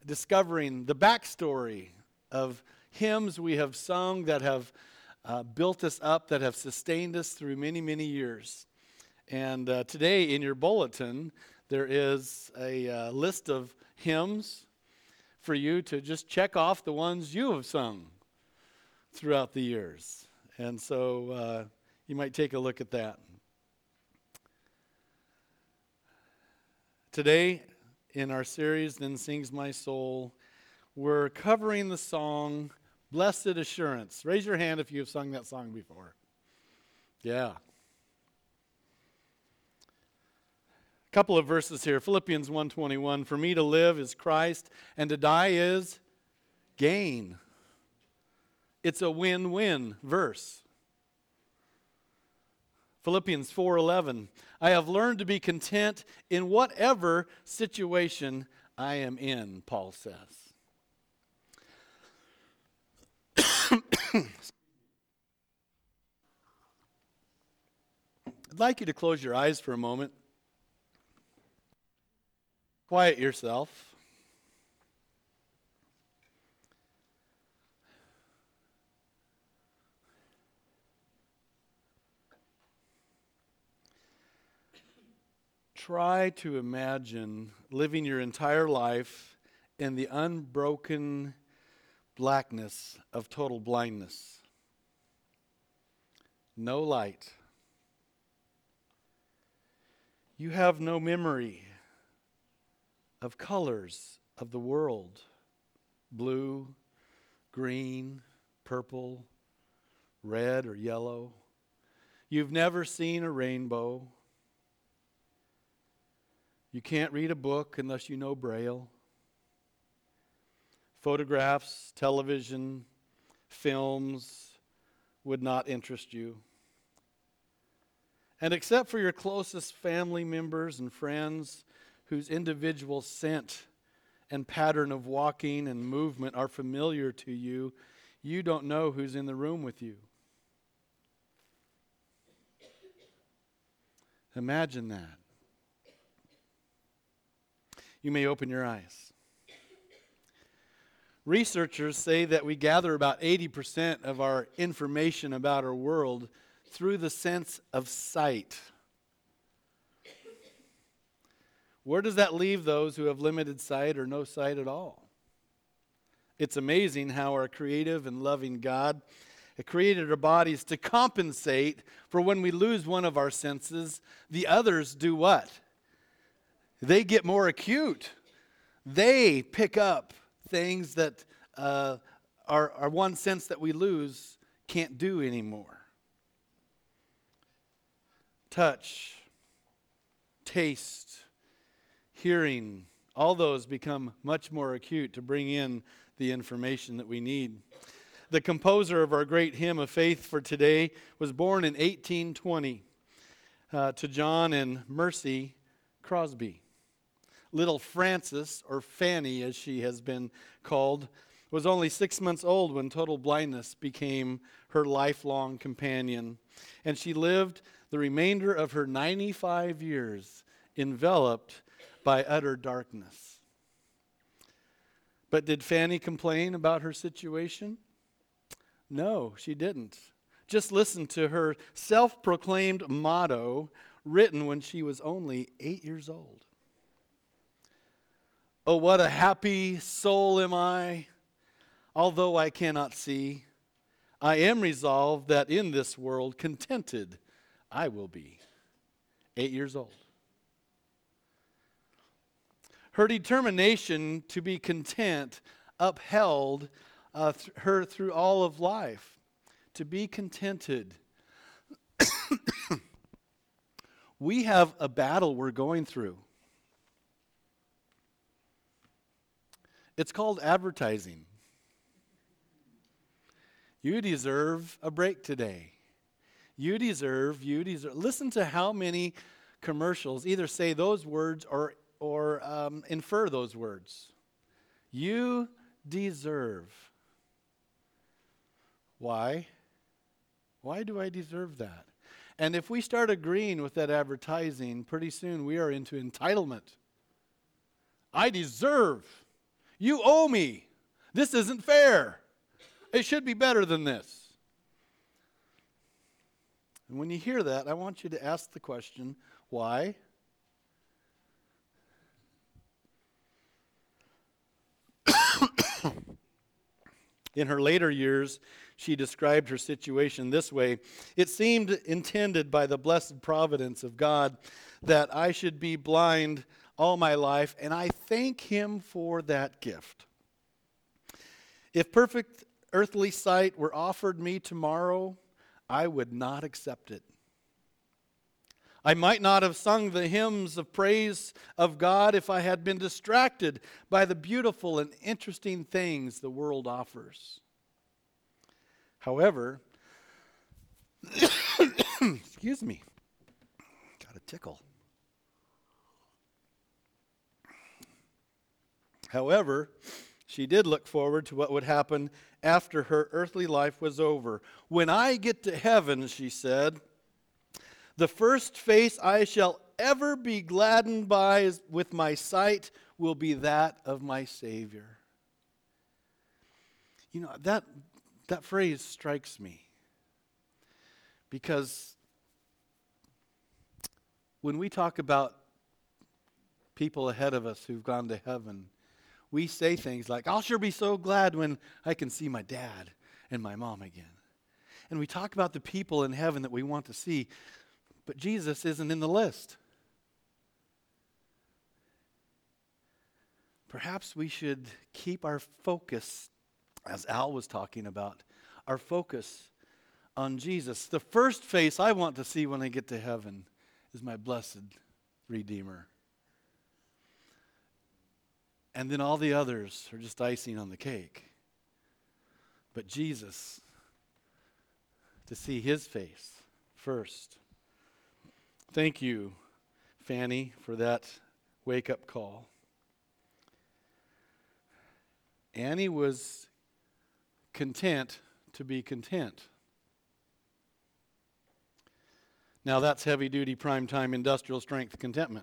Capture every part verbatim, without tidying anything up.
discovering the backstory of hymns we have sung that have uh, built us up, that have sustained us through many, many years. And uh, today in your bulletin, there is a uh, list of hymns for you to just check off the ones you have sung throughout the years. And so uh, you might take a look at that. Today, in our series, Then Sings My Soul, we're covering the song, Blessed Assurance. Raise your hand if you've sung that song before. Yeah. A couple of verses here. Philippians one twenty-one, for me to live is Christ, and to die is gain. It's a win-win verse. Philippians four eleven, I have learned to be content in whatever situation I am in, Paul says. I'd like you to close your eyes for a moment. Quiet yourself. Try to imagine living your entire life in the unbroken blackness of total blindness. No light. You have no memory of colors of the world. Blue, green, purple, red or yellow. You've never seen a rainbow. You can't read a book unless you know Braille. Photographs, television, films would not interest you. And except for your closest family members and friends whose individual scent and pattern of walking and movement are familiar to you, you don't know who's in the room with you. Imagine that. You may open your eyes. Researchers say that we gather about eighty percent of our information about our world through the sense of sight. Where does that leave those who have limited sight or no sight at all? It's amazing how our creative and loving God created our bodies to compensate for when we lose one of our senses. The others do what? They get more acute. They pick up things that uh, our, our one sense that we lose can't do anymore. Touch, taste, hearing, all those become much more acute to bring in the information that we need. The composer of our great hymn of faith for today was born in eighteen twenty uh, to John and Mercy Crosby. Little Frances, or Fanny as she has been called, was only six months old when total blindness became her lifelong companion. And she lived the remainder of her ninety-five years enveloped by utter darkness. But did Fanny complain about her situation? No, she didn't. Just listen to her self-proclaimed motto written when she was only eight years old. Oh, what a happy soul am I, although I cannot see. I am resolved that in this world contented I will be. Eight years old. Her determination to be content upheld uh, th- her through all of life. To be contented. We have a battle we're going through. It's called advertising. You deserve a break today. You deserve, you deserve. Listen to how many commercials either say those words or, or um, infer those words. You deserve. Why? Why do I deserve that? And if we start agreeing with that advertising, pretty soon we are into entitlement. I deserve. You owe me. This isn't fair. It should be better than this. And when you hear that, I want you to ask the question, why? In her later years, she described her situation this way: it seemed intended by the blessed providence of God that I should be blind all my life, and I thank him for that gift. If perfect earthly sight were offered me tomorrow, I would not accept it. I might not have sung the hymns of praise of God if I had been distracted by the beautiful and interesting things the world offers. However, excuse me, got a tickle. However, she did look forward to what would happen after her earthly life was over. When I get to heaven, she said, the first face I shall ever be gladdened by is, with my sight will be that of my Savior. You know, that, that phrase strikes me. Because when we talk about people ahead of us who've gone to heaven, we say things like, I'll sure be so glad when I can see my dad and my mom again. And we talk about the people in heaven that we want to see, but Jesus isn't in the list. Perhaps we should keep our focus, as Al was talking about, our focus on Jesus. The first face I want to see when I get to heaven is my blessed Redeemer. And then all the others are just icing on the cake. But Jesus, to see his face first. Thank you, Fanny, for that wake-up call. Annie was content to be content. Now that's heavy-duty, prime-time, industrial strength contentment.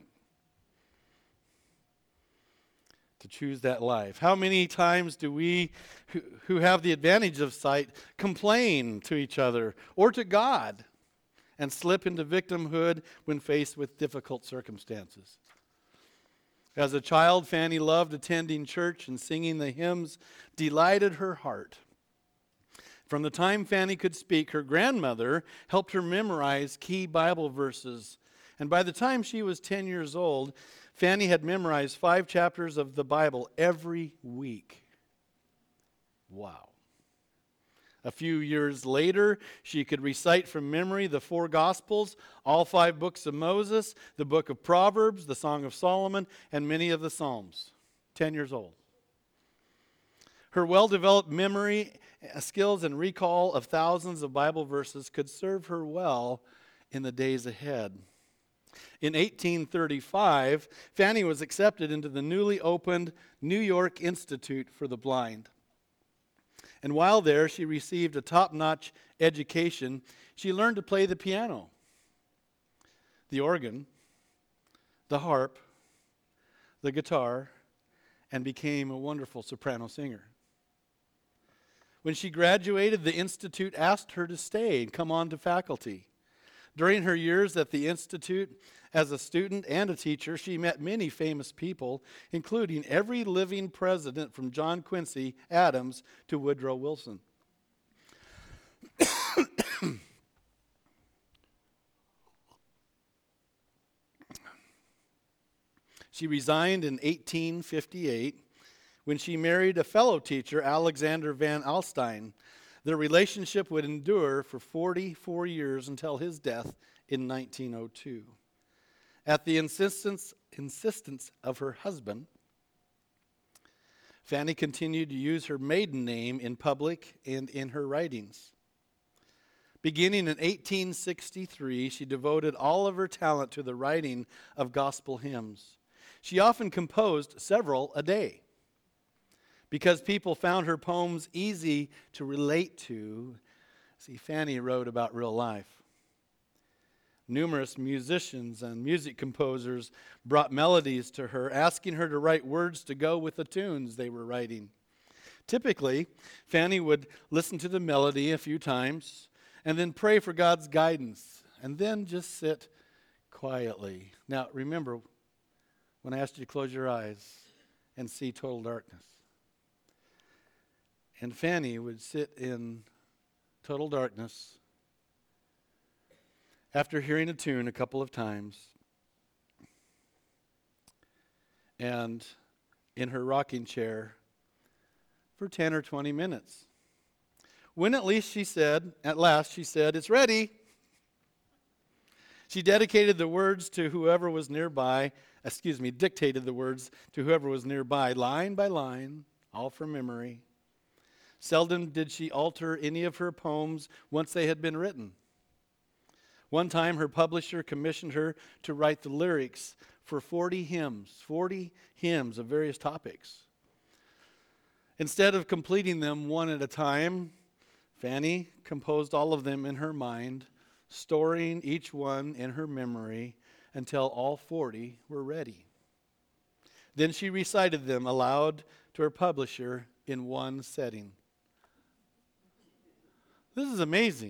To choose that life. How many times do we, who, who have the advantage of sight, complain to each other or to God and slip into victimhood when faced with difficult circumstances? As a child, Fanny loved attending church, and singing the hymns delighted her heart. From the time Fanny could speak, her grandmother helped her memorize key Bible verses. And by the time she was ten years old, Fanny had memorized five chapters of the Bible every week. Wow. A few years later, she could recite from memory the four Gospels, all five books of Moses, the book of Proverbs, the Song of Solomon, and many of the Psalms. Ten years old. Her well-developed memory skills and recall of thousands of Bible verses could serve her well in the days ahead. In eighteen thirty-five, Fanny was accepted into the newly opened New York Institute for the Blind. And while there, she received a top-notch education. She learned to play the piano, the organ, the harp, the guitar, and became a wonderful soprano singer. When she graduated, the Institute asked her to stay and come on to faculty. During her years at the Institute, as a student and a teacher, she met many famous people, including every living president from John Quincy Adams to Woodrow Wilson. She resigned in eighteen fifty-eight when she married a fellow teacher, Alexander Van Alstyne. Their relationship would endure for forty-four years until his death in nineteen oh two. At the insistence, insistence of her husband, Fanny continued to use her maiden name in public and in her writings. Beginning in eighteen sixty-three, she devoted all of her talent to the writing of gospel hymns. She often composed several a day. Because people found her poems easy to relate to, see, Fanny wrote about real life. Numerous musicians and music composers brought melodies to her, asking her to write words to go with the tunes they were writing. Typically, Fanny would listen to the melody a few times and then pray for God's guidance, and then just sit quietly. Now, remember when I asked you to close your eyes and see total darkness. And Fanny would sit in total darkness after hearing a tune a couple of times, and in her rocking chair for ten or twenty minutes. When at least she said, at last she said, "It's ready." She dedicated the words to whoever was nearby, excuse me, dictated the words to whoever was nearby, line by line, all from memory. Seldom did she alter any of her poems once they had been written. One time her publisher commissioned her to write the lyrics for forty hymns, forty hymns of various topics. Instead of completing them one at a time, Fanny composed all of them in her mind, storing each one in her memory until all forty were ready. Then she recited them aloud to her publisher in one setting. This is amazing.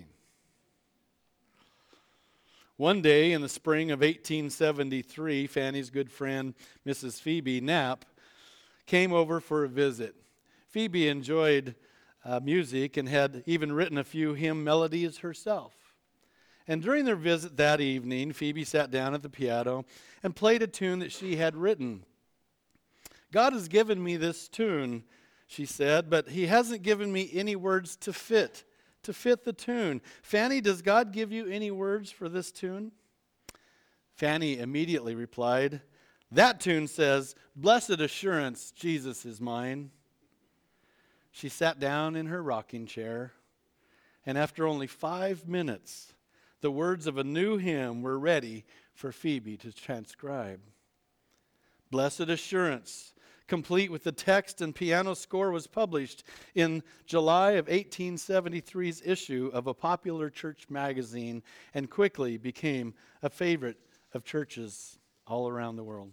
One day in the spring of eighteen seventy-three, Fanny's good friend, Missus Phoebe Knapp, came over for a visit. Phoebe enjoyed uh, music and had even written a few hymn melodies herself. And during their visit that evening, Phoebe sat down at the piano and played a tune that she had written. "God has given me this tune," she said, "but he hasn't given me any words to fit, to fit the tune. Fanny, does God give you any words for this tune?" Fanny immediately replied, "That tune says, 'Blessed assurance, Jesus is mine.'" She sat down in her rocking chair, and after only five minutes, the words of a new hymn were ready for Phoebe to transcribe. "Blessed Assurance," complete with the text and piano score, was published in July of eighteen seventy-three's issue of a popular church magazine and quickly became a favorite of churches all around the world.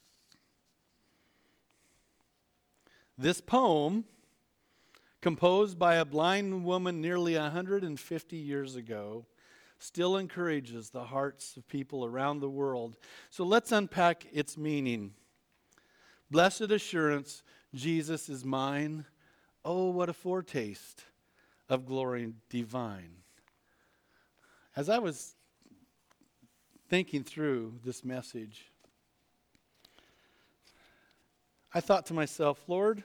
This poem, composed by a blind woman nearly one hundred fifty years ago, still encourages the hearts of people around the world. So let's unpack its meaning. Blessed assurance, Jesus is mine. Oh, what a foretaste of glory divine. As I was thinking through this message, I thought to myself, Lord,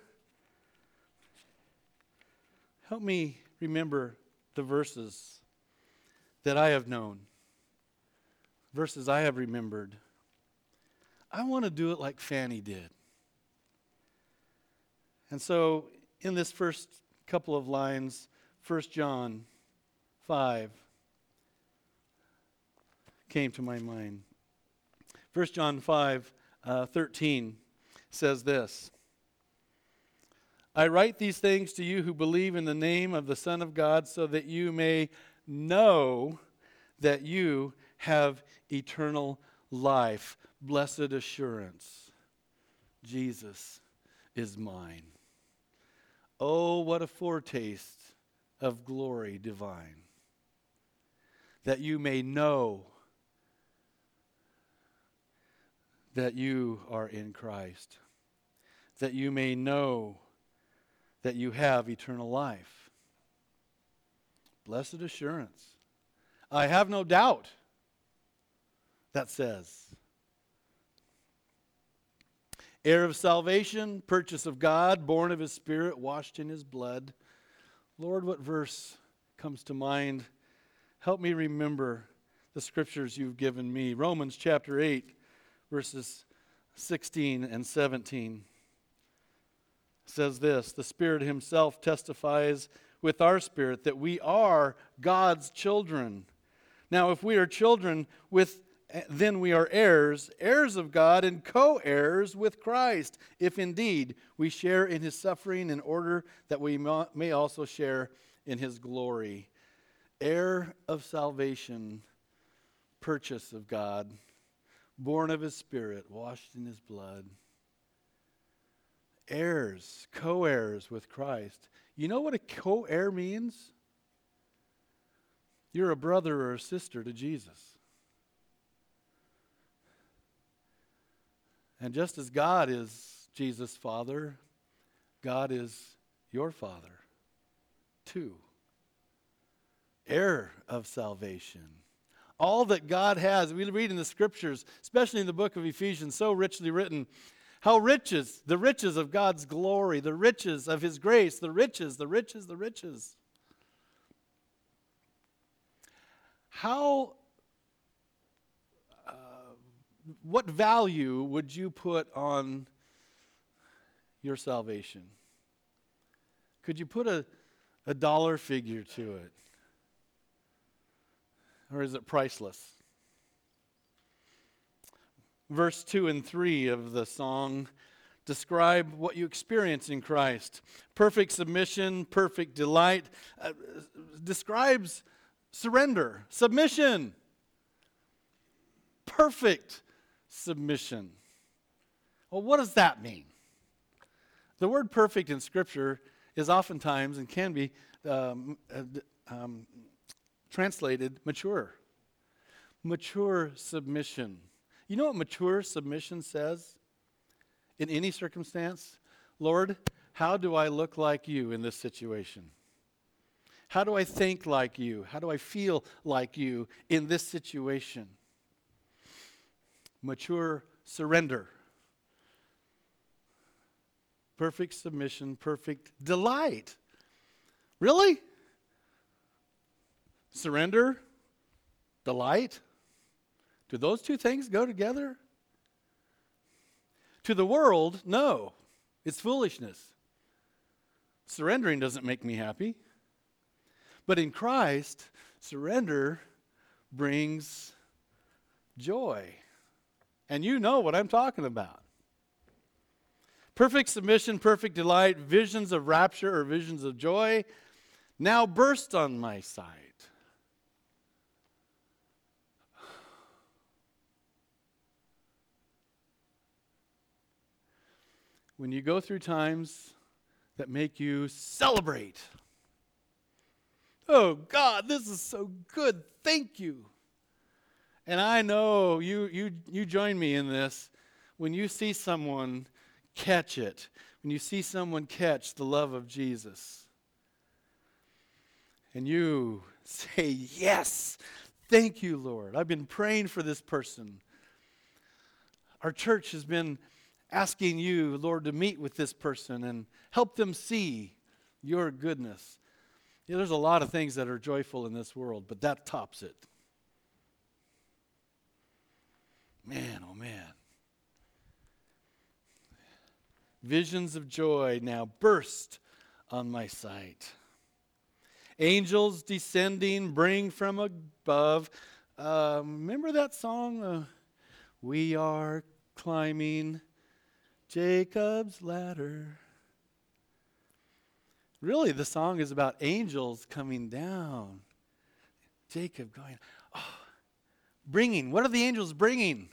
help me remember the verses that I have known, verses I have remembered. I want to do it like Fanny did. And so in this first couple of lines, First John five came to my mind. First John five uh, thirteen says this: "I write these things to you who believe in the name of the Son of God, so that you may know that you have eternal life." Blessed assurance, Jesus is mine. Oh, what a foretaste of glory divine. That you may know that you are in Christ. That you may know that you have eternal life. Blessed assurance. I have no doubt, that says. Heir of salvation, purchase of God, born of his Spirit, washed in his blood. Lord, what verse comes to mind? Help me remember the scriptures you've given me. Romans chapter eight, verses sixteen and seventeen says this: "The Spirit himself testifies with our spirit that we are God's children. Now, if we are children, with then we are heirs, heirs of God and co-heirs with Christ, if indeed we share in his suffering, in order that we may also share in his glory." Heir of salvation, purchase of God, born of his Spirit, washed in his blood. Heirs, co-heirs with Christ. You know what a co-heir means? You're a brother or a sister to Jesus. And just as God is Jesus' Father, God is your Father too. Heir of salvation. All that God has, we read in the scriptures, especially in the book of Ephesians, so richly written, how riches, the riches of God's glory, the riches of his grace, the riches, the riches, the riches. How, uh, what value would you put on your salvation? Could you put a, a dollar figure to it? Or is it priceless? Verse two and three of the song describe what you experience in Christ. Perfect submission, perfect delight, uh, describes surrender, submission, perfect submission. Well, what does that mean? The word perfect in Scripture is oftentimes and can be um, uh, um, translated mature. Mature submission. You know what mature submission says in any circumstance? Lord, how do I look like you in this situation? How do I think like you? How do I feel like you in this situation? Mature surrender. Perfect submission, perfect delight. Really? Surrender, delight? Do those two things go together? To the world, no. It's foolishness. Surrendering doesn't make me happy. But in Christ, surrender brings joy. And you know what I'm talking about. Perfect submission, perfect delight, visions of rapture or visions of joy now burst on my sight. When you go through times that make you celebrate. Oh, God, this is so good. Thank you. And I know you you you join me in this. When you see someone catch it, when you see someone catch the love of Jesus, and you say, yes, thank you, Lord. I've been praying for this person. Our church has been asking you, Lord, to meet with this person and help them see your goodness. Yeah, there's a lot of things that are joyful in this world, but that tops it. Man, oh man. Visions of joy now burst on my sight. Angels descending bring from above. Uh, remember that song? Uh, we are climbing Jacob's ladder. Really, the song is about angels coming down. Jacob going, oh, bringing. What are the angels bringing?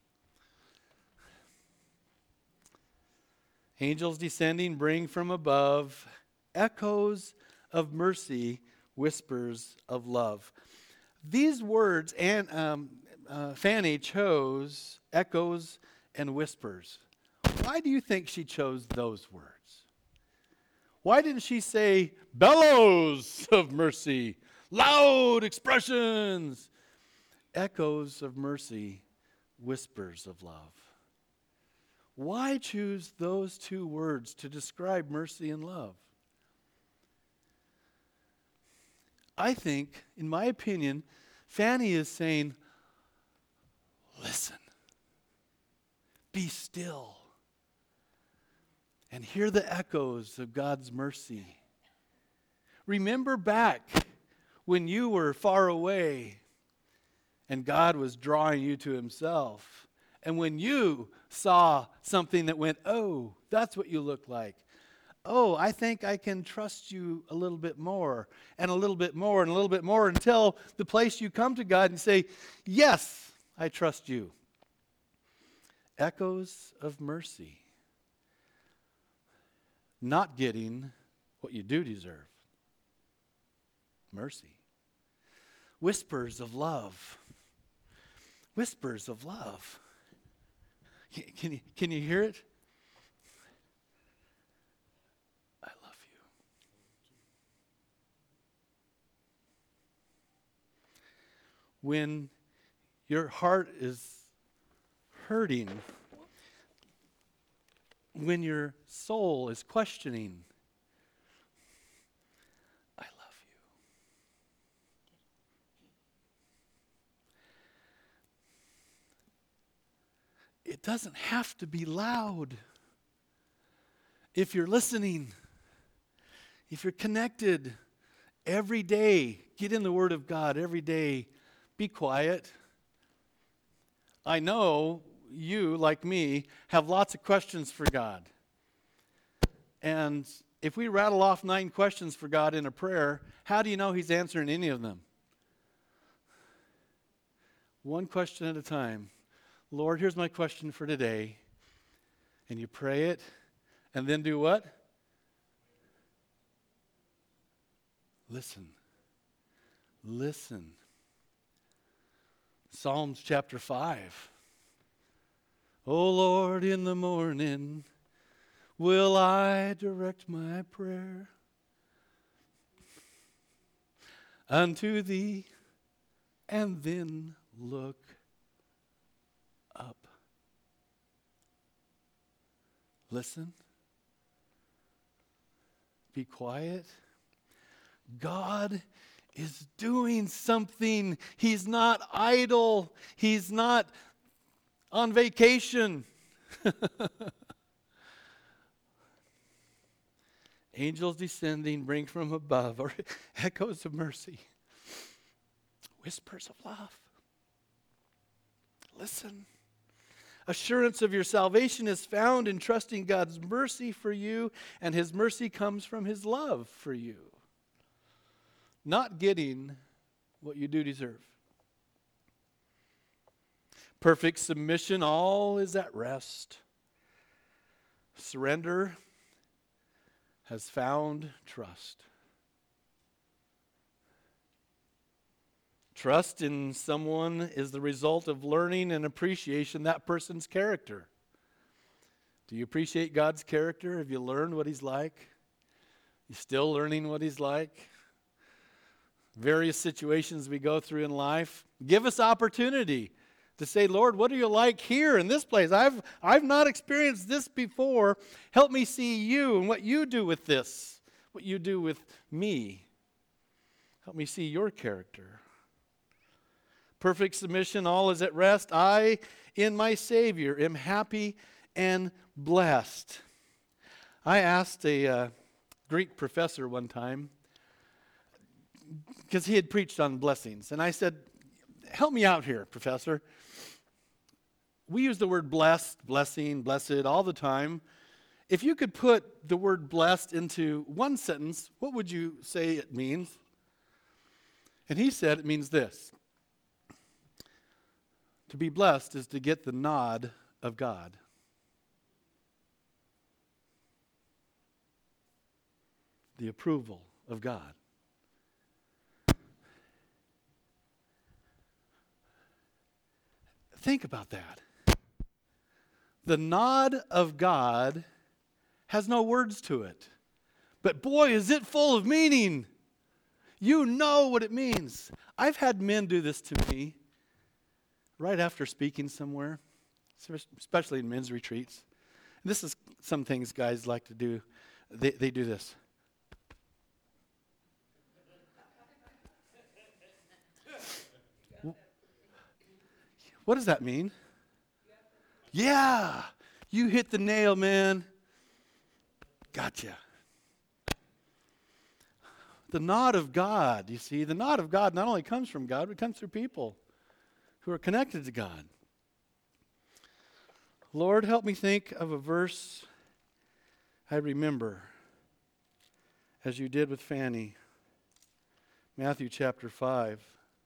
Angels descending bring from above echoes of mercy, whispers of love. These words, and um, uh, Fanny chose echoes and whispers. Why do you think she chose those words? Why didn't she say bellows of mercy, loud expressions, echoes of mercy, whispers of love? Why choose those two words to describe mercy and love? I think, in my opinion, Fanny is saying, listen, be still, and hear the echoes of God's mercy. Remember back when you were far away and God was drawing you to himself. And when you saw something that went, oh, that's what you look like. oh, I think I can trust you a little bit more and a little bit more and a little bit more until the place you come to God and say, yes, I trust you. Echoes of mercy. Not getting what you do deserve. Mercy. Whispers of love. Whispers of love. Can, can, you, can you hear it? I love you. When your heart is hurting, when your soul is questioning, I love you. It doesn't have to be loud. If you're listening, if you're connected every day, get in the Word of God every day. Be quiet. I know you, like me, have lots of questions for God. And if we rattle off nine questions for God in a prayer, how do you know He's answering any of them? One question at a time. Lord, here's my question for today. And you pray it, and then do what? Listen. Listen. Psalms chapter five. O Lord, in the morning will I direct my prayer unto thee, and then look up. Listen. Be quiet. God is doing something. He's not idle. He's not on vacation. Angels descending, bring from above, or echoes of mercy. Whispers of love. Listen. Assurance of your salvation is found in trusting God's mercy for you, and His mercy comes from His love for you. Not getting what you do deserve. Perfect submission, all is at rest. Surrender has found trust. Trust in someone is the result of learning and appreciation that person's character. Do you appreciate God's character? Have you learned what He's like? You still learning what He's like? Various situations we go through in life give us opportunity to say, Lord, what are you like here in this place? I've, I've not experienced this before. Help me see you and what you do with this, what you do with me. Help me see your character. Perfect submission, all is at rest. I, in my Savior, am happy and blessed. I asked a uh, Greek professor one time, because he had preached on blessings, and I said, help me out here, professor. We use the word blessed, blessing, blessed all the time. If you could put the word blessed into one sentence, what would you say it means? And he said it means this. To be blessed is to get the nod of God. The approval of God. Think about that. The nod of God has no words to it. But boy, is it full of meaning. You know what it means. I've had men do this to me right after speaking somewhere, especially in men's retreats. This is some things guys like to do. They, they do this. What does that mean? Yeah, you hit the nail, man. Gotcha. The nod of God, you see, the nod of God not only comes from God, but it comes through people who are connected to God. Lord, help me think of a verse I remember. as you did with Fanny. Matthew chapter five.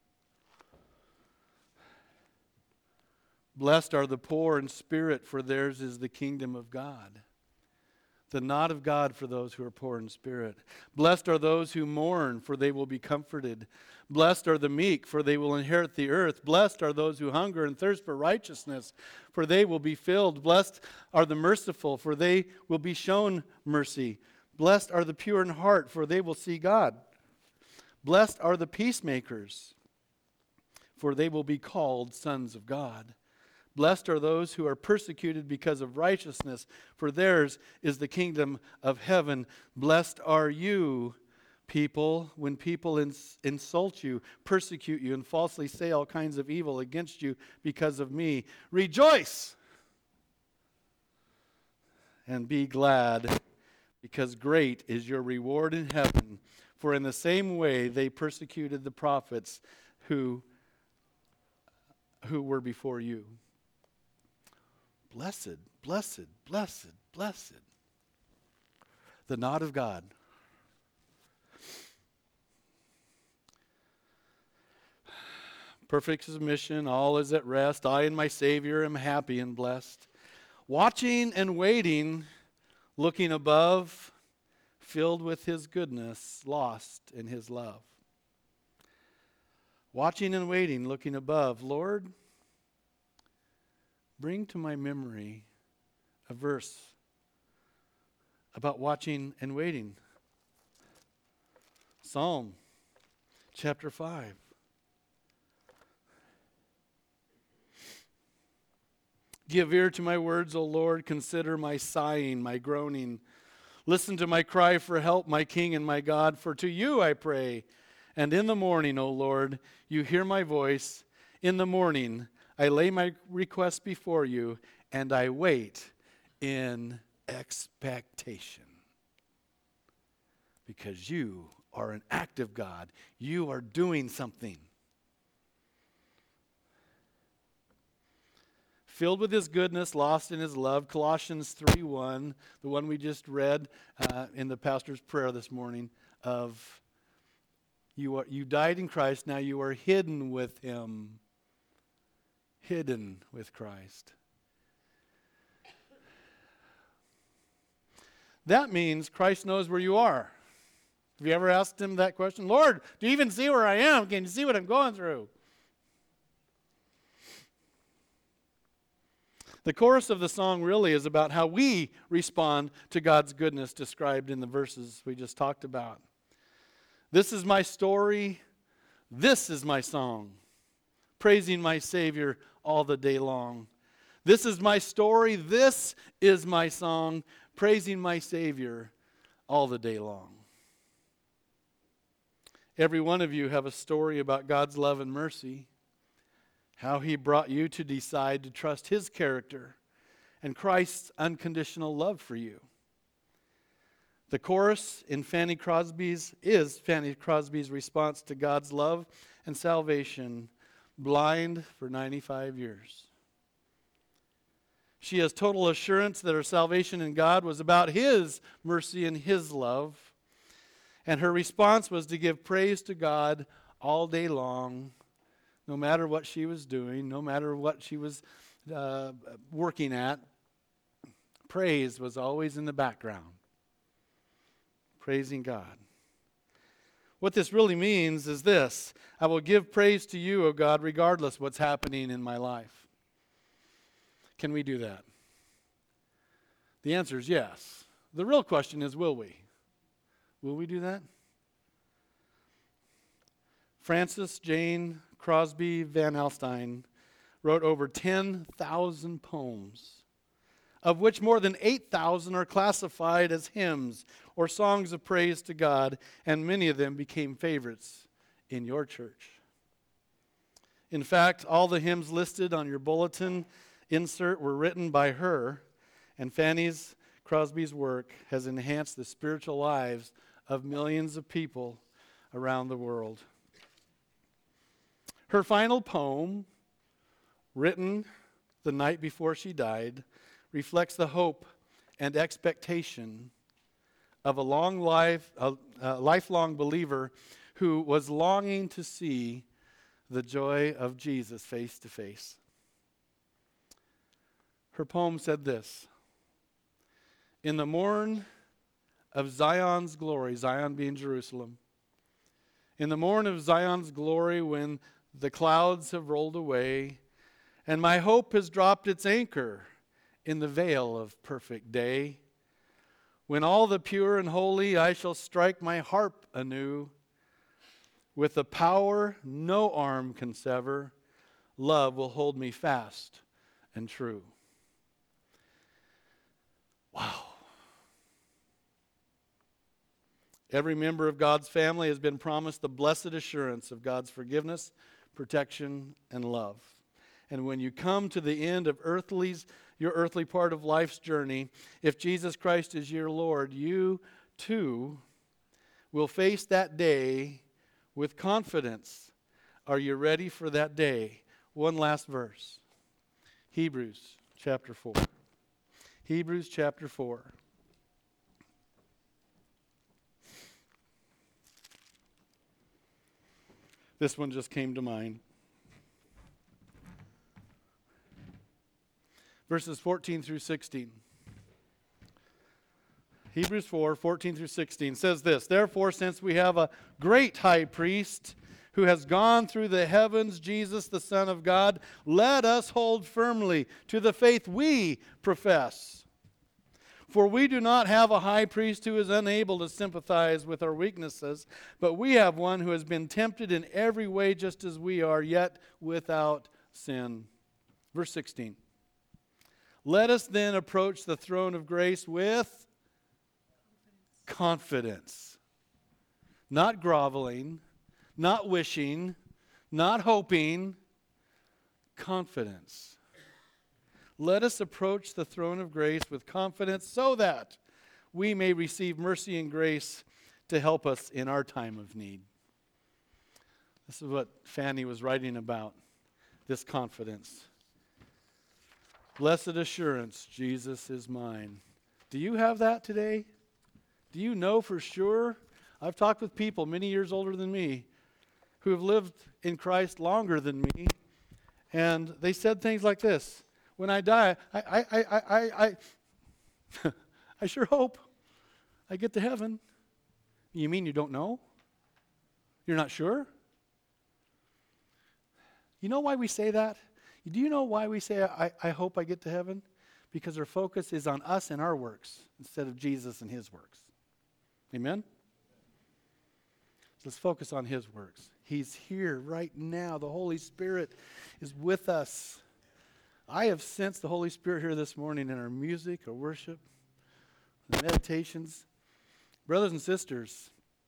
Blessed are the poor in spirit, for theirs is the kingdom of God. The nod of God for those who are poor in spirit. Blessed are those who mourn, for they will be comforted. Blessed are the meek, for they will inherit the earth. Blessed are those who hunger and thirst for righteousness, for they will be filled. Blessed are the merciful, for they will be shown mercy. Blessed are the pure in heart, for they will see God. Blessed are the peacemakers, for they will be called sons of God. Blessed are those who are persecuted because of righteousness, for theirs is the kingdom of heaven. Blessed are you, people, when people ins- insult you, persecute you, and falsely say all kinds of evil against you because of me. Rejoice and be glad, because great is your reward in heaven. For in the same way they persecuted the prophets who, who were before you. Blessed, blessed, blessed, blessed. The nod of God. Perfect submission, all is at rest. I and my Savior am happy and blessed. Watching and waiting, looking above, filled with His goodness, lost in His love. Watching and waiting, looking above. Lord, bring to my memory a verse about watching and waiting. Psalm chapter five. Give ear to my words, O Lord. Consider my sighing, my groaning. Listen to my cry for help, my King and my God. For to you I pray. And in the morning, O Lord, you hear my voice. In the morning, I lay my request before you, and I wait in expectation. Because you are an active God. You are doing something. Filled with His goodness, lost in His love. Colossians three one, the one we just read uh, in the pastor's prayer this morning, of you are you died in Christ, now you are hidden with Him. Hidden with Christ. That means Christ knows where you are. Have you ever asked Him that question? Lord, do you even see where I am? Can you see what I'm going through? The chorus of the song really is about how we respond to God's goodness described in the verses we just talked about. This is my story. This is my song. Praising my Savior all the day long. This is my story. This is my song. Praising my Savior all the day long. Every one of you have a story about God's love and mercy. How He brought you to decide to trust His character and Christ's unconditional love for you. The chorus in Fanny Crosby's is Fanny Crosby's response to God's love and salvation, blind for ninety-five years. She has total assurance that her salvation in God was about His mercy and His love. And her response was to give praise to God all day long, no matter what she was doing, no matter what she was uh, working at. Praise was always in the background. Praising God. What this really means is this: I will give praise to you, O God, regardless what's happening in my life. Can we do that? The answer is yes. The real question is, will we? Will we do that? Frances Jane Crosby Van Alstyne wrote over ten thousand poems, of which more than eight thousand are classified as hymns or songs of praise to God, and many of them became favorites in your church. In fact, all the hymns listed on your bulletin insert were written by her, and Fanny's Crosby's work has enhanced the spiritual lives of millions of people around the world. Her final poem, written the night before she died, reflects the hope and expectation of a long life, a, a lifelong believer who was longing to see the joy of Jesus face to face. Her poem said this: in the morn of Zion's glory, Zion being Jerusalem, in the morn of Zion's glory, when the clouds have rolled away, and my hope has dropped its anchor in the veil of perfect day, when all the pure and holy I shall strike my harp anew, with a power no arm can sever, love will hold me fast and true. Wow. Every member of God's family has been promised the blessed assurance of God's forgiveness, protection, and love. And when you come to the end of earthly's, your earthly part of life's journey, if Jesus Christ is your Lord, you too will face that day with confidence. Are you ready for that day? One last verse. Hebrews chapter four. Hebrews chapter four. This one just came to mind. Verses fourteen through sixteen. Hebrews four, fourteen through sixteen says this: therefore, since we have a great high priest who has gone through the heavens, Jesus, the Son of God, let us hold firmly to the faith we profess. For we do not have a high priest who is unable to sympathize with our weaknesses, but we have one who has been tempted in every way just as we are, yet without sin. Verse sixteen. Let us then approach the throne of grace with confidence. Not groveling, not wishing, not hoping, confidence. Let us approach the throne of grace with confidence so that we may receive mercy and grace to help us in our time of need. This is what Fanny was writing about, this confidence. Blessed assurance, Jesus is mine. Do you have that today? Do you know for sure? I've talked with people many years older than me who have lived in Christ longer than me, and they said things like this: when I die, I, I, I, I, I, I sure hope I get to heaven. You mean you don't know? You're not sure? You know why we say that? Do you know why we say, I, I hope I get to heaven? Because our focus is on us and our works instead of Jesus and his works. Amen? Let's focus on his works. He's here right now. The Holy Spirit is with us. I have sensed the Holy Spirit here this morning in our music, our worship, the meditations. Brothers and sisters,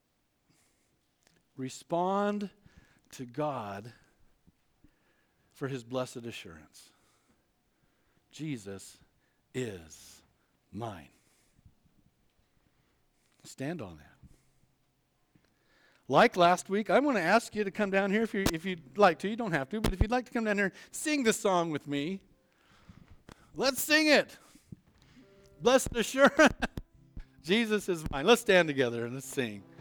respond to God for his blessed assurance. Jesus is mine. Stand on that. Like last week, I'm going to ask you to come down here if, you, if you'd like to. You don't have to, but if you'd like to come down here, sing this song with me. Let's sing it. Blessed assurance. Jesus is mine. Let's stand together and let's sing.